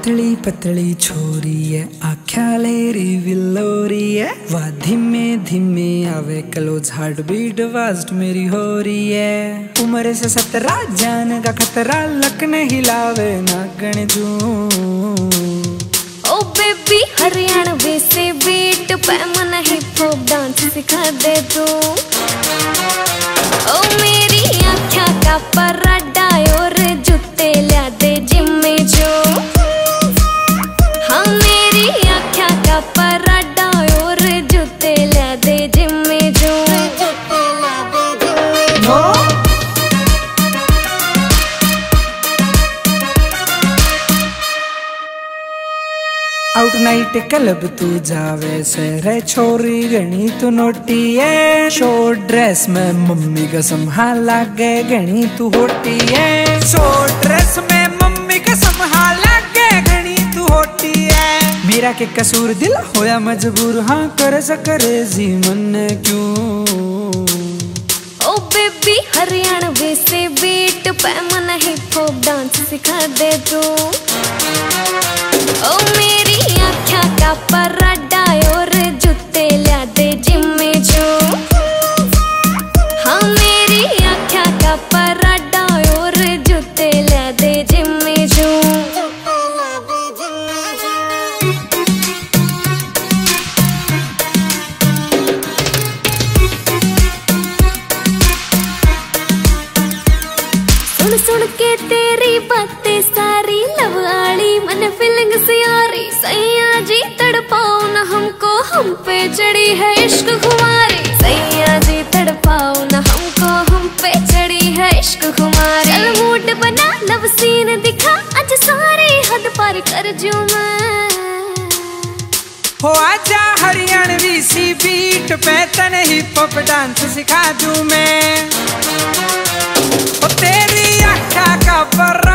पतली पतली छोरी है आख्या लेरी विलोरी है वाह धीमे धीमे आवे क्लोज हार्ट बीट फास्ट मेरी हो रही है। उम्र से 17 जान का खतरा लक ने हिलावे नागण जू। ओ बेबी हरियाणवी से बीट पे मन हिप हॉप डांस सिखा दे तू। ओ मेरी आँखों का पराठा और जूते ला दे जिम में जो। हाँ मेरी आँखों का पराठा और जूते ला दे जिम में जो। आउट नाइट क्लब तू जावे से रे छोरी गणी तू नोटी है। शॉर्ट ड्रेस में मम्मी कसम हाँ लागे गणी तू होटी है। शॉर्ट ड्रेस में मम्मी कसम हाँ लागे गणी तू होटी है। मेरा के कसूर दिल होया मजबूर हाँ कर सकरे जी मन क्यों। ओ बेबी हरियाणवी से बीट पे मन हिप हॉप डांस सिखा दे तू। ओ मेरी आँखों का पराठा और जूते ला दे जिम में जो। हाँ मेरी आँखों का पराठा और जूते ला दे जिम में जो। सुन सुन के तेरी बातें सारी लव आली मन फीलिंग से आ रही। सैया जी तड़पाओ न हमको हम पे चढ़ी है इश्क खुमारी। सैया जी तड़पाओ न हमको हम पे चढ़ी है इश्क खुमारी। चल मूड बना लव सीन दिखा आज सारी हद पार कर जूं मैं। हो आजा हरियाणवी सी बीट पे तने हिप हॉप डांस सिखा दूं मैं। तेरी आँखों का